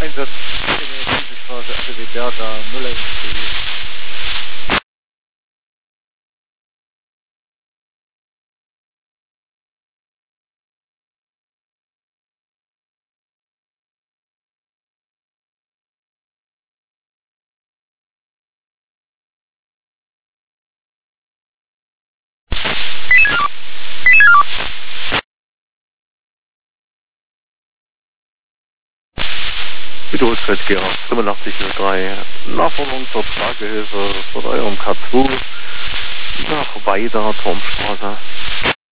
Einsatz in der Straße, ADW Berger, Müller-Industrie. Wiederholsfeldgeher 8503, Nachforderung zur Tragehilfe von eurem K2 nach Weida, Turmstraße.